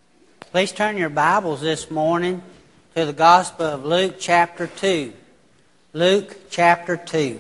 Please turn your Bibles this morning to the Gospel of Luke chapter 2. Luke chapter 2.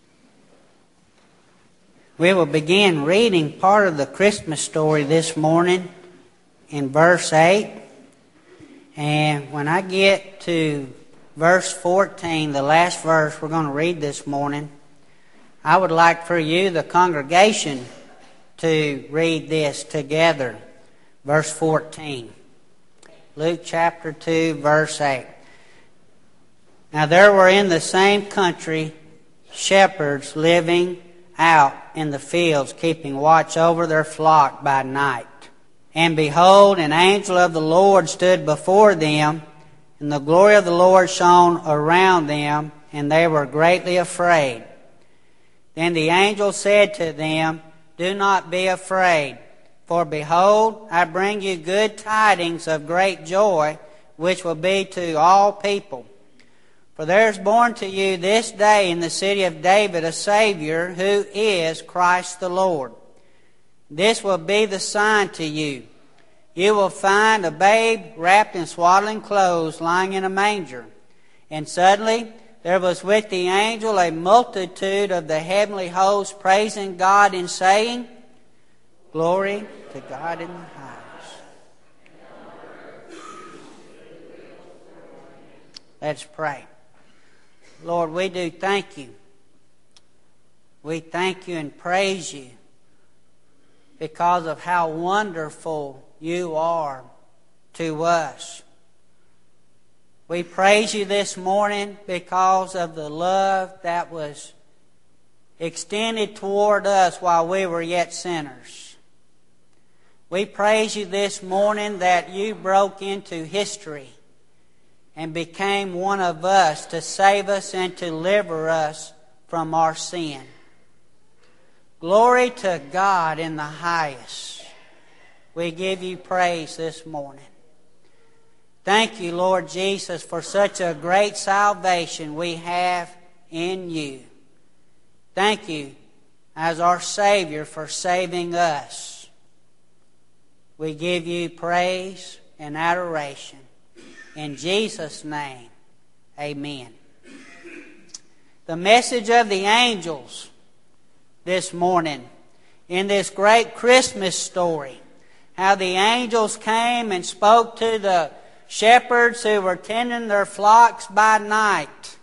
We will begin reading part of the Christmas story this morning in verse 8. And when I get to verse 14, the last verse we're going to read this morning, I would like for you, the congregation, to read this together. Verse 14. Luke chapter 2, verse 8. Now there were in the same country shepherds living out in the fields, keeping watch over their flock by night. And behold, an angel of the Lord stood before them, and the glory of the Lord shone around them, and they were greatly afraid. Then the angel said to them, "Do not be afraid, for behold, I bring you good tidings of great joy, which will be to all people. For there is born to you this day in the city of David a Savior, who is Christ the Lord. This will be the sign to you. You will find a babe wrapped in swaddling clothes, lying in a manger." And suddenly there was with the angel a multitude of the heavenly host, praising God and saying, "Glory to God in the highest." Let's pray. Lord, we do thank you. We thank you and praise you because of how wonderful you are to us. We praise you this morning because of the love that was extended toward us while we were yet sinners. We praise you this morning that you broke into history and became one of us to save us and to deliver us from our sin. Glory to God in the highest. We give you praise this morning. Thank you, Lord Jesus, for such a great salvation we have in you. Thank you as our Savior for saving us. We give you praise and adoration. In Jesus' name, amen. The message of the angels this morning in this great Christmas story, how the angels came and spoke to the shepherds who were tending their flocks by night.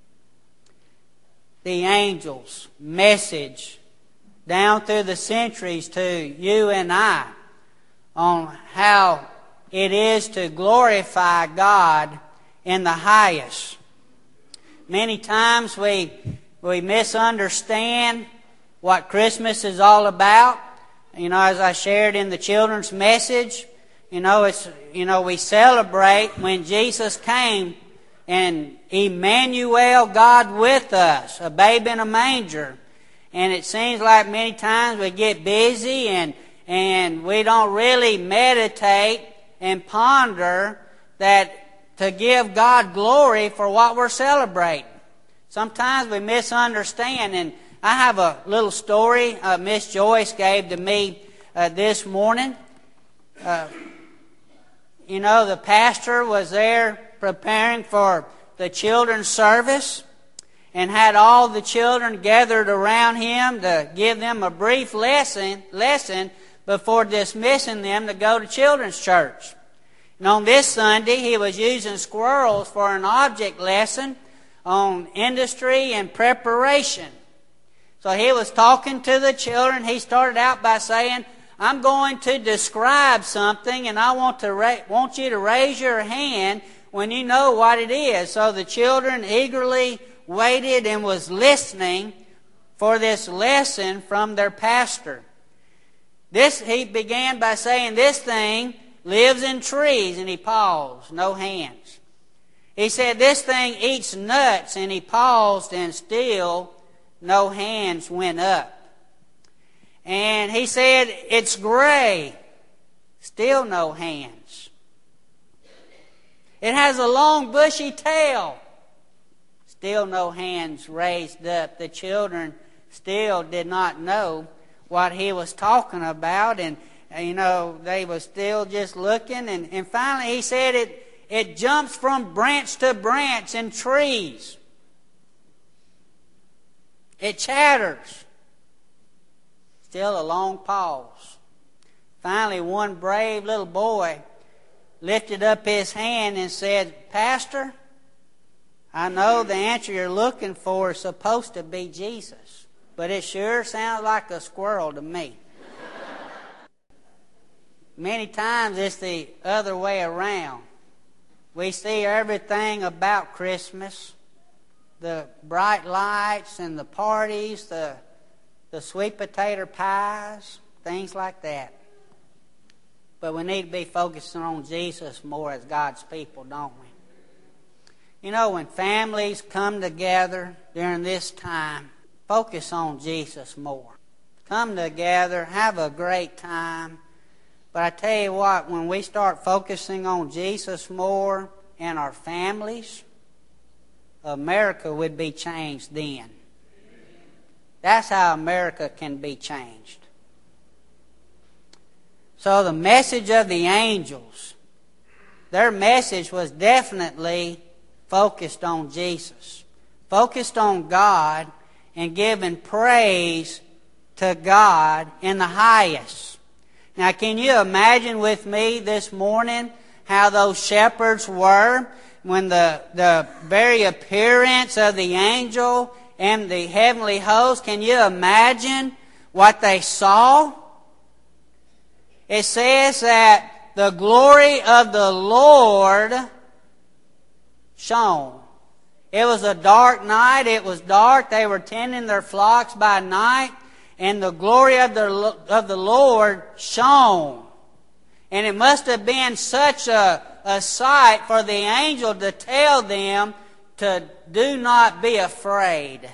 The angels' message down through the centuries to you and I on how it is to glorify God in the highest. Many times we misunderstand what Christmas is all about. As I shared in the children's message, we celebrate when Jesus came and Emmanuel, God with us, a babe in a manger. And it seems like many times we get busy and we don't really meditate and ponder that to give God glory for what we're celebrating. Sometimes we misunderstand, and I have a little story Miss Joyce gave to me this morning. The pastor was there preparing for the children's service and had all the children gathered around him to give them a brief lesson before dismissing them to go to children's church. And on this Sunday, he was using squirrels for an object lesson on industry and preparation. So he was talking to the children. He started out by saying, "I'm going to describe something, and I want you to raise your hand when you know what it is." So the children eagerly waited and was listening for this lesson from their pastor. He began by saying, "This thing lives in trees," and he paused, no hands. He said, "This thing eats nuts," and he paused, and still no hands went up. And he said, "It's gray," still no hands. "It has a long bushy tail," still no hands raised up. The children still did not know what he was talking about. And they were still just looking. And finally he said it jumps from branch to branch in trees. It chatters. Still a long pause. Finally, one brave little boy lifted up his hand and said, "Pastor, I know the answer you're looking for is supposed to be Jesus, but it sure sounds like a squirrel to me." Many times it's the other way around. We see everything about Christmas, the bright lights and the parties, the sweet potato pies, things like that. But we need to be focusing on Jesus more as God's people, don't we? When families come together during this time, focus on Jesus more. Come together, have a great time. But I tell you what, when we start focusing on Jesus more and our families, America would be changed then. That's how America can be changed. So the message of the angels, their message was definitely focused on Jesus, focused on God, and giving praise to God in the highest. Now, can you imagine with me this morning how those shepherds were when the very appearance of the angel and the heavenly host, can you imagine what they saw? It says that the glory of the Lord shone. It was a dark night. It was dark. They were tending their flocks by night. And the glory of the Lord shone. And it must have been such a sight for the angel to tell them to do not be afraid.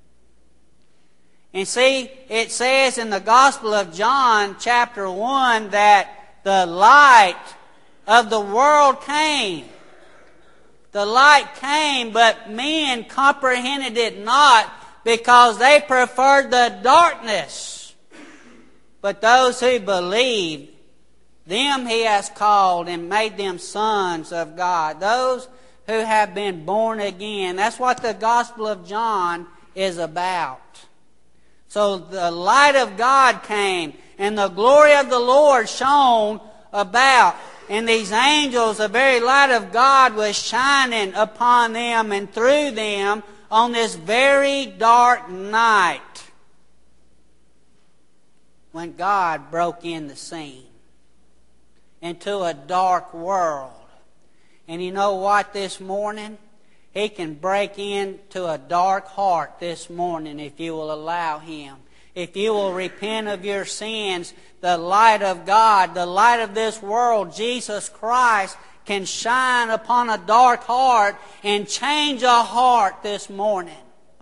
And see, it says in the Gospel of John, chapter 1, that the light of the world came. The light came, but men comprehended it not, because they preferred the darkness. But those who believed, them He has called and made them sons of God. Those who have been born again. That's what the Gospel of John is about. So the light of God came, and the glory of the Lord shone about. And these angels, the very light of God was shining upon them and through them on this very dark night when God broke in the scene into a dark world. And you know what this morning? He can break into a dark heart this morning if you will allow Him. If you will repent of your sins, the light of God, the light of this world, Jesus Christ, can shine upon a dark heart and change a heart this morning.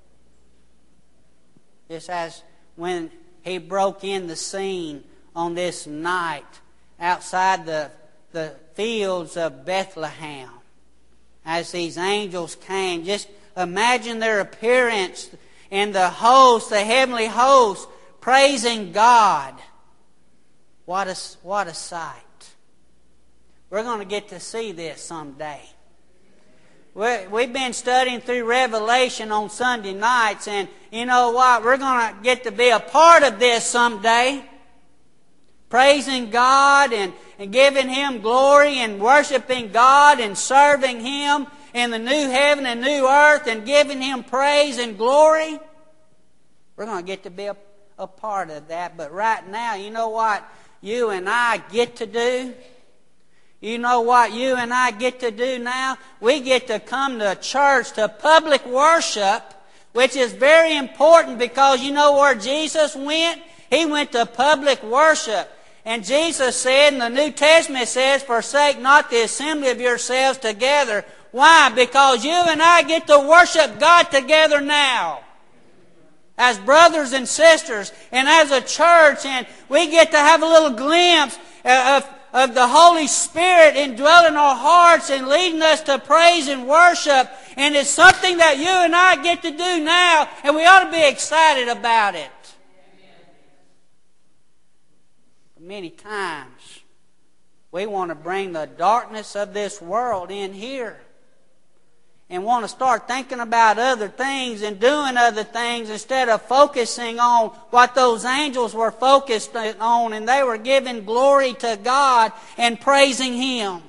Just as when He broke in the scene on this night outside the fields of Bethlehem. As these angels came, just imagine their appearance and the host, the heavenly host, praising God. What a sight. We're going to get to see this someday. We've been studying through Revelation on Sunday nights, and you know what? We're going to get to be a part of this someday. Praising God and giving Him glory and worshiping God and serving Him in the new heaven and new earth and giving Him praise and glory. We're going to get to be a part of that. But right now, you know what you and I get to do? You know what you and I get to do now? We get to come to church, to public worship, which is very important because you know where Jesus went? He went to public worship. And Jesus said, in the New Testament, it says, forsake not the assembly of yourselves together. Why? Because you and I get to worship God together now. As brothers and sisters and as a church. And we get to have a little glimpse of the Holy Spirit indwelling our hearts and leading us to praise and worship. And it's something that you and I get to do now. And we ought to be excited about it. Many times we want to bring the darkness of this world in here and want to start thinking about other things and doing other things instead of focusing on what those angels were focused on, and they were giving glory to God and praising Him.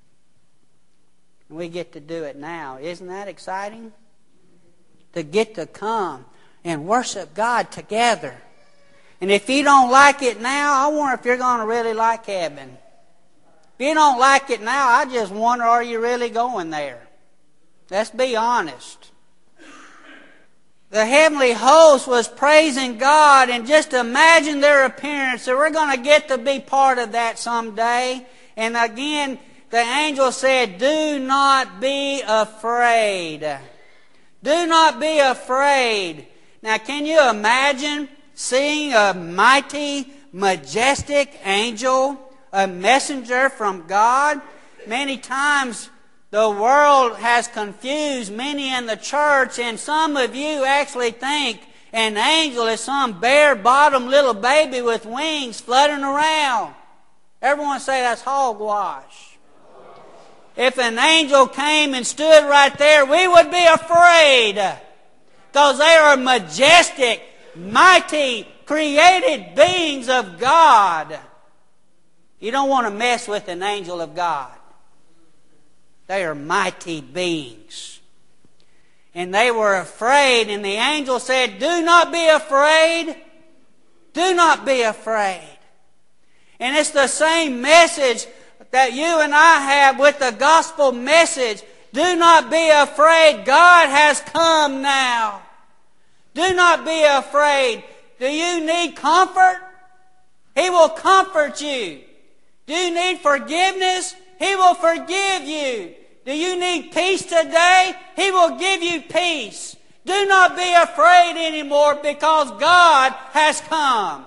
We get to do it now. Isn't that exciting? To get to come and worship God together. And if you don't like it now, I wonder if you're going to really like heaven. If you don't like it now, I just wonder, are you really going there? Let's be honest. The heavenly host was praising God, and just imagine their appearance. So we're going to get to be part of that someday. And again, the angel said, do not be afraid. Do not be afraid. Now, can you imagine seeing a mighty, majestic angel, a messenger from God? Many times the world has confused many in the church, and some of you actually think an angel is some bare-bottom little baby with wings floating around. Everyone say that's hogwash. If an angel came and stood right there, we would be afraid, because they are majestic, mighty, created beings of God. You don't want to mess with an angel of God. They are mighty beings. And they were afraid, and the angel said, do not be afraid. Do not be afraid. And it's the same message that you and I have with the gospel message. Do not be afraid. God has come now. Do not be afraid. Do you need comfort? He will comfort you. Do you need forgiveness? He will forgive you. Do you need peace today? He will give you peace. Do not be afraid anymore, because God has come.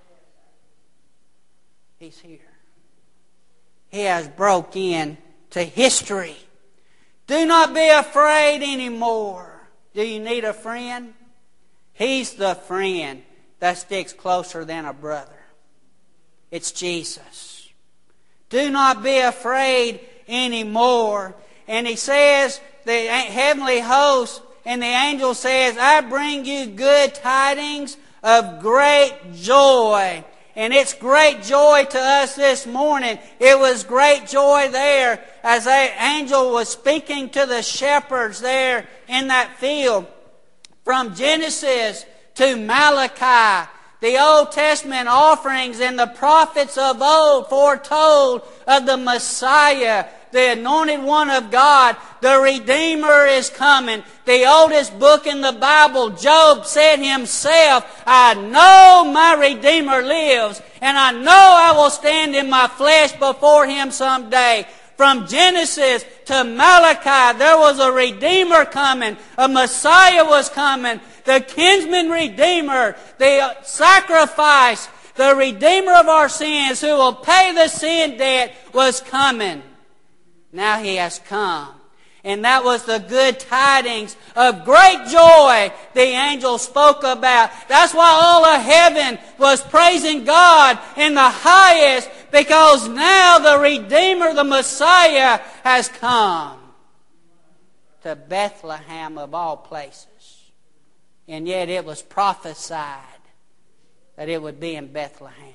He's here. He has broke in to history. Do not be afraid anymore. Do you need a friend? He's the friend that sticks closer than a brother. It's Jesus. Do not be afraid anymore. And he says, the heavenly host and the angel says, I bring you good tidings of great joy. And it's great joy to us this morning. It was great joy there as the angel was speaking to the shepherds there in that field. From Genesis to Malachi, the Old Testament offerings and the prophets of old foretold of the Messiah, the anointed one of God. The Redeemer is coming. The oldest book in the Bible, Job said himself, I know my Redeemer lives, and I know I will stand in my flesh before Him someday. From Genesis to Malachi, there was a Redeemer coming. A Messiah was coming. The kinsman Redeemer, the sacrifice, the Redeemer of our sins who will pay the sin debt was coming. Now He has come. And that was the good tidings of great joy the angel spoke about. That's why all of heaven was praising God in the highest, because now the Redeemer, the Messiah, has come to Bethlehem of all places. And yet it was prophesied that it would be in Bethlehem.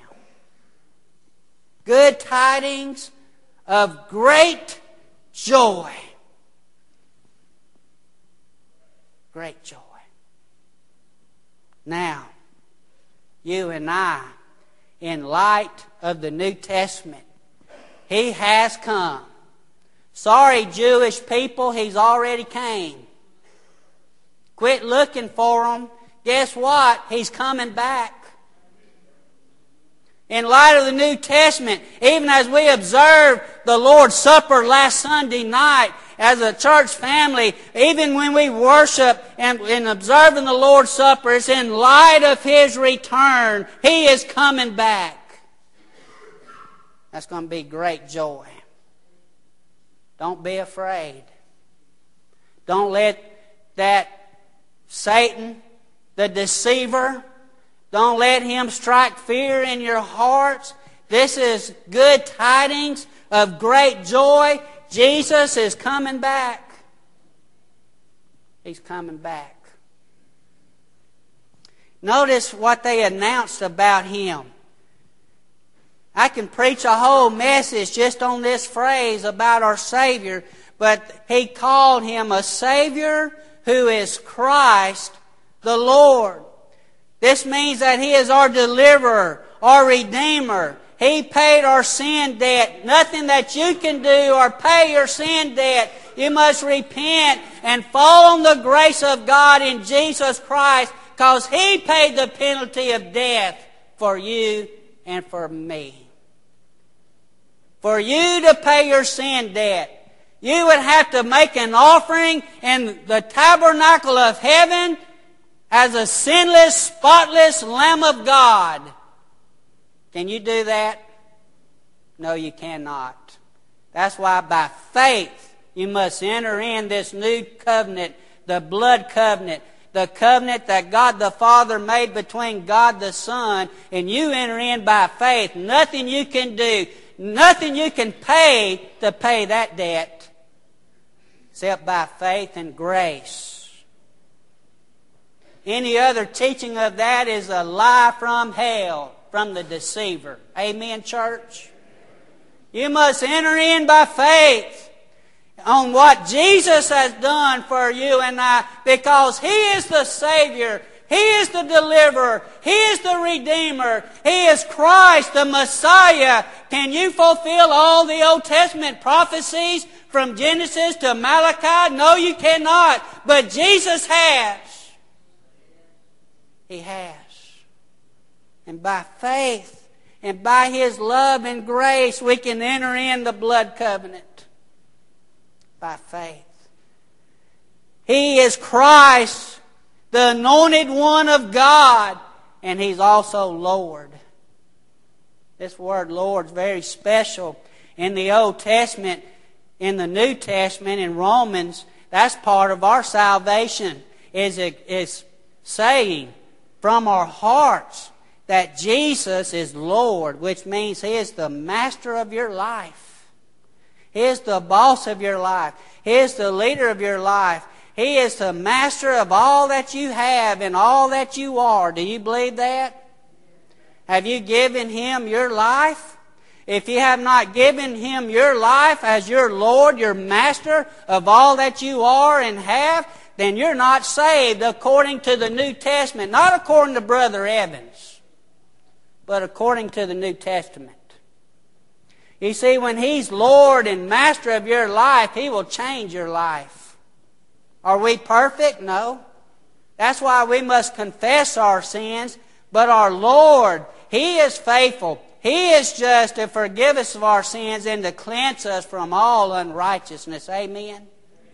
Good tidings of great joy. Great joy. Now, you and I, in light of the New Testament, He has come. Sorry, Jewish people, He's already came. Quit looking for Him. Guess what? He's coming back. In light of the New Testament, even as we observed the Lord's Supper last Sunday night as a church family, even when we worship and observing the Lord's Supper, it's in light of His return. He is coming back. That's going to be great joy. Don't be afraid. Don't let that Satan, the deceiver, don't let him strike fear in your hearts. This is good tidings of great joy. Jesus is coming back. He's coming back. Notice what they announced about Him. I can preach a whole message just on this phrase about our Savior, but He called Him a Savior who is Christ the Lord. This means that He is our deliverer, our Redeemer. He paid our sin debt. Nothing that you can do or pay your sin debt. You must repent and fall on the grace of God in Jesus Christ, because He paid the penalty of death for you and for me. For you to pay your sin debt, you would have to make an offering in the tabernacle of heaven as a sinless, spotless Lamb of God. Can you do that? No, you cannot. That's why by faith you must enter in this new covenant, the blood covenant, the covenant that God the Father made between God the Son, and you enter in by faith. Nothing you can do, nothing you can pay to pay that debt, except by faith and grace. Any other teaching of that is a lie from hell, from the deceiver. Amen, church? You must enter in by faith on what Jesus has done for you and I, because He is the Savior. He is the deliverer. He is the Redeemer. He is Christ, the Messiah. Can you fulfill all the Old Testament prophecies from Genesis to Malachi? No, you cannot. But Jesus has. He has. And by faith and by His love and grace, we can enter in the blood covenant. By faith. He is Christ, the anointed one of God, and He's also Lord. This word Lord is very special in the Old Testament. In the New Testament, in Romans, that's part of our salvation, is saying from our hearts that Jesus is Lord, which means He is the master of your life. He is the boss of your life. He is the leader of your life. He is the master of all that you have and all that you are. Do you believe that? Have you given Him your life? If you have not given Him your life as your Lord, your master of all that you are and have, then you're not saved according to the New Testament. Not according to Brother Evans, but according to the New Testament. You see, when He's Lord and master of your life, He will change your life. Are we perfect? No. That's why we must confess our sins. But our Lord, He is faithful. He is just to forgive us of our sins and to cleanse us from all unrighteousness. Amen?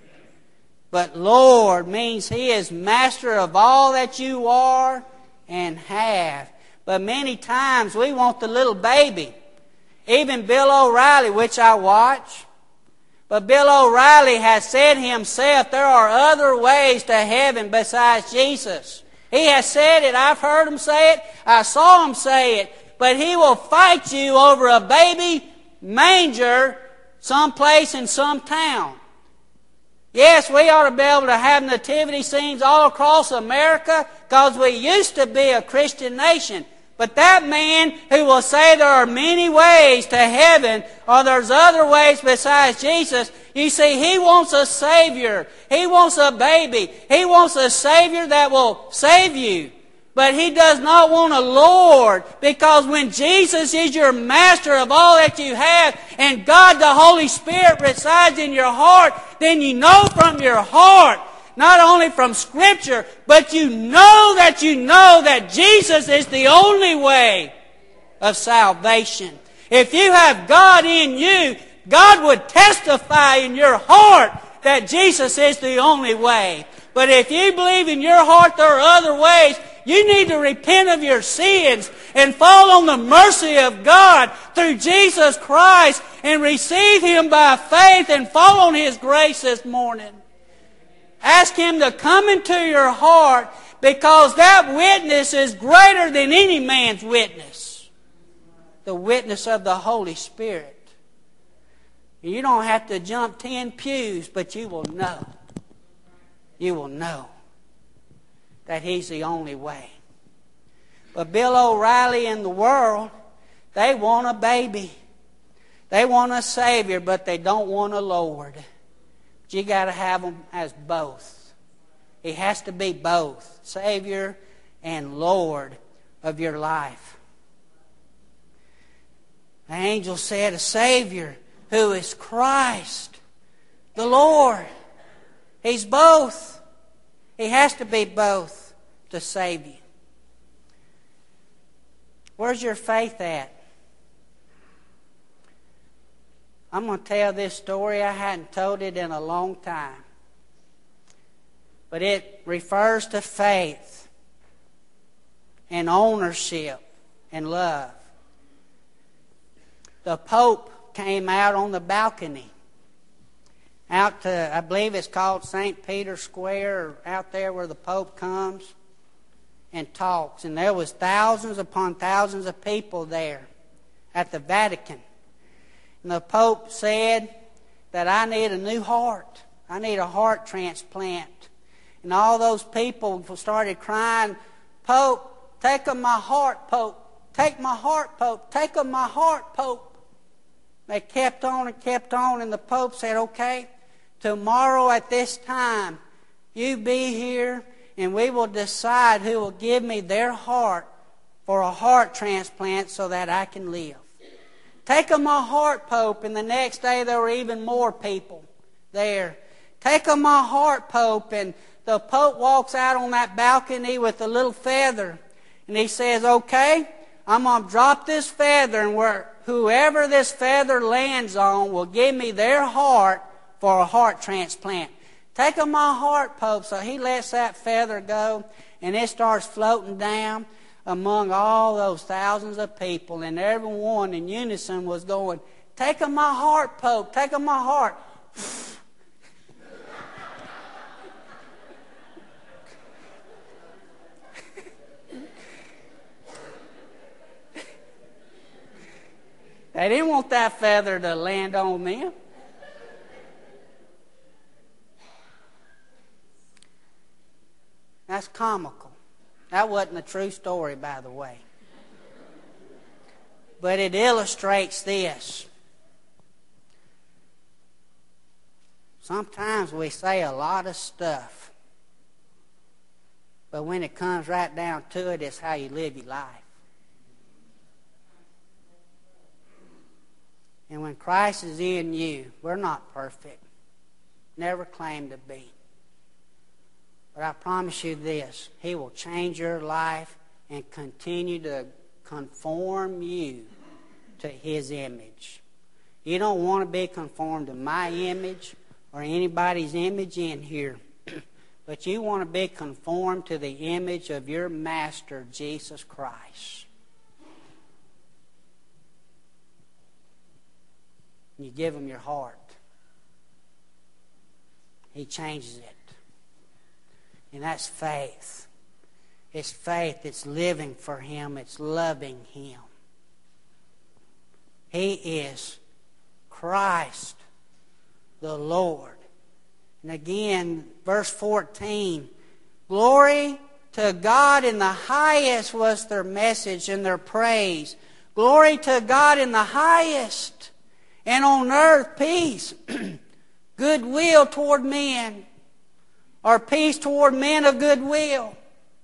But Lord means He is master of all that you are and have. But many times we want the little baby. Even Bill O'Reilly, which I watch. But Bill O'Reilly has said himself there are other ways to heaven besides Jesus. He has said it. I've heard him say it. I saw him say it. But he will fight you over a baby manger someplace in some town. Yes, we ought to be able to have nativity scenes all across America because we used to be a Christian nation. But that man who will say there are many ways to heaven or there's other ways besides Jesus, you see, he wants a Savior. He wants a baby. He wants a Savior that will save you. But He does not want a Lord, because when Jesus is your master of all that you have and God the Holy Spirit resides in your heart, then you know from your heart, not only from Scripture, but you know that Jesus is the only way of salvation. If you have God in you, God would testify in your heart that Jesus is the only way. But if you believe in your heart there are other ways, you need to repent of your sins and fall on the mercy of God through Jesus Christ and receive Him by faith and fall on His grace this morning. Ask Him to come into your heart, because that witness is greater than any man's witness. the witness of the Holy Spirit. You don't have to jump 10 pews, but you will know. You will know that He's the only way. But Bill O'Reilly and the world, they want a baby. They want a Savior, but they don't want a Lord. But you got to have them as both. He has to be both, Savior and Lord of your life. The angel said, a Savior who is Christ, the Lord. He's both. He has to be both to save you. Where's your faith at? I'm going to tell this story. I hadn't told it in a long time. But it refers to faith and ownership and love. The Pope came out on the balcony out to, I believe it's called St. Peter's Square, or out there where the Pope comes and talks. And there was thousands upon thousands of people there at the Vatican. And the Pope said that I need a new heart. I need a heart transplant. And all those people started crying, Pope, take of my heart, Pope. Take my heart, Pope. Take of my heart, Pope. They kept on and kept on, and the Pope said, okay, tomorrow at this time, you be here, and we will decide who will give me their heart for a heart transplant so that I can live. Take of my heart, Pope. And the next day there were even more people there. Take of my heart, Pope. And the Pope walks out on that balcony with a little feather, and he says, okay, I'm going to drop this feather, and whoever this feather lands on will give me their heart for a heart transplant. Take of my heart, Pope. So he lets that feather go, and it starts floating down among all those thousands of people, and everyone in unison was going, take of my heart, Pope. Take of my heart. They didn't want that feather to land on them. That's comical. That wasn't a true story, by the way. But it illustrates this. Sometimes we say a lot of stuff, but when it comes right down to it, it's how you live your life. And when Christ is in you, we're not perfect. Never claim to be. But I promise you this, He will change your life and continue to conform you to His image. You don't want to be conformed to my image or anybody's image in here, but you want to be conformed to the image of your Master, Jesus Christ. You give Him your heart. He changes it. And that's faith. It's faith. It's living for Him. It's loving Him. He is Christ the Lord. And again, verse 14, glory to God in the highest was their message and their praise. Glory to God in the highest. And on earth, peace, goodwill toward men, or peace toward men of goodwill.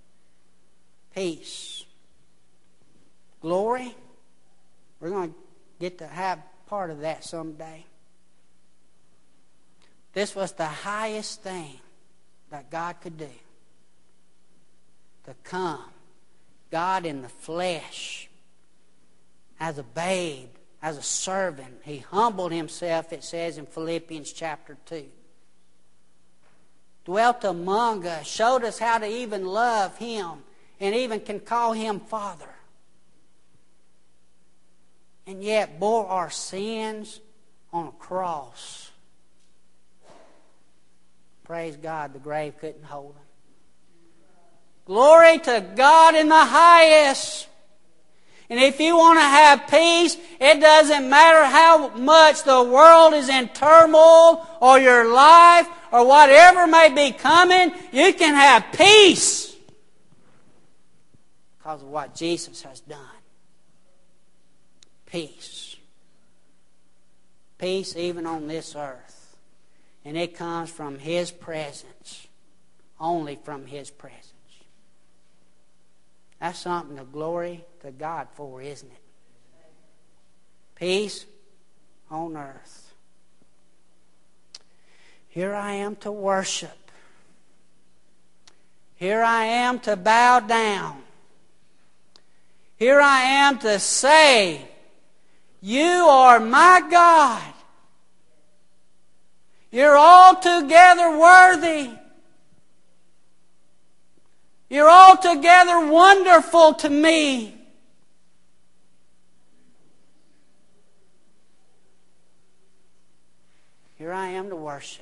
Peace. Glory. We're going to get to have part of that someday. This was the highest thing that God could do. To come, God in the flesh, as a babe, as a servant. He humbled Himself, it says in Philippians chapter 2. Dwelt among us, showed us how to even love Him, and even can call Him Father. And yet bore our sins on a cross. Praise God, the grave couldn't hold Him. Glory to God in the highest. And if you want to have peace, it doesn't matter how much the world is in turmoil or your life or whatever may be coming, you can have peace because of what Jesus has done. Peace. Peace even on this earth. And it comes from His presence. Only from His presence. That's something to glory to God for, isn't it? Peace on earth. Here I am to worship. Here I am to bow down. Here I am to say, You are my God. You're altogether worthy. You're altogether wonderful to me. Here I am to worship.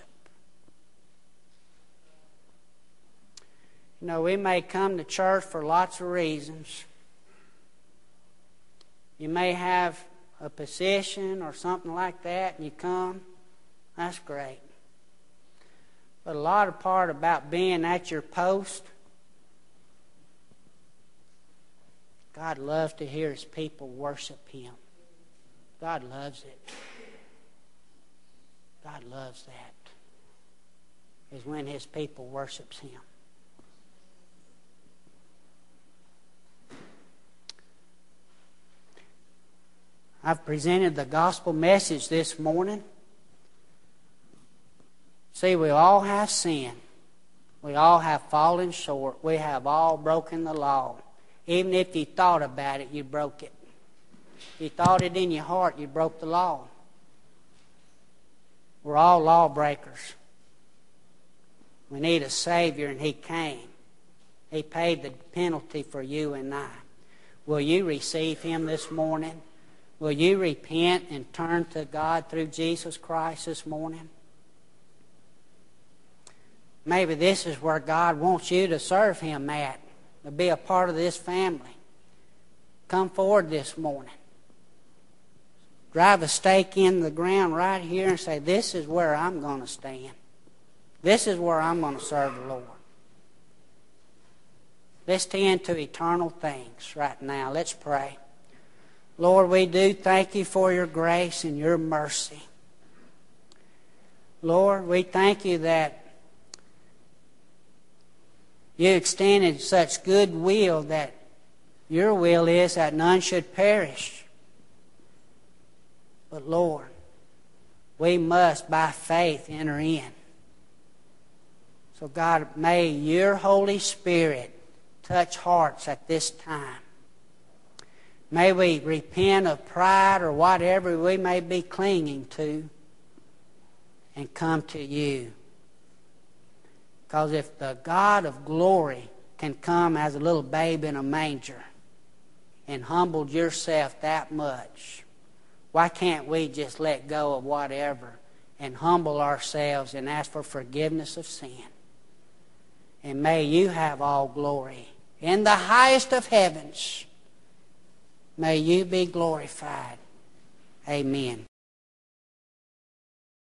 You know, we may come to church for lots of reasons. You may have a position or something like that, and you come. That's great. But a lot of part about being at your post, God loves to hear His people worship Him. God loves it. God loves that. Is when His people worships Him. I've presented the gospel message this morning. See, we all have sinned. We all have fallen short. We have all broken the law. Even if you thought about it, you broke it. If you thought it in your heart, you broke the law. We're all lawbreakers. We need a Savior, and He came. He paid the penalty for you and I. Will you receive Him this morning? Will you repent and turn to God through Jesus Christ this morning? Maybe this is where God wants you to serve Him at, to be a part of this family. Come forward this morning. Drive a stake in the ground right here and say, this is where I'm going to stand. This is where I'm going to serve the Lord. Let's tend to eternal things right now. Let's pray. Lord, we do thank You for Your grace and Your mercy. Lord, we thank You that You extended such goodwill that Your will is that none should perish. But Lord, we must by faith enter in. So God, may Your Holy Spirit touch hearts at this time. May we repent of pride or whatever we may be clinging to and come to You. Because if the God of glory can come as a little babe in a manger and humbled Yourself that much, why can't we just let go of whatever and humble ourselves and ask for forgiveness of sin? And may You have all glory. In the highest of heavens, may You be glorified. Amen.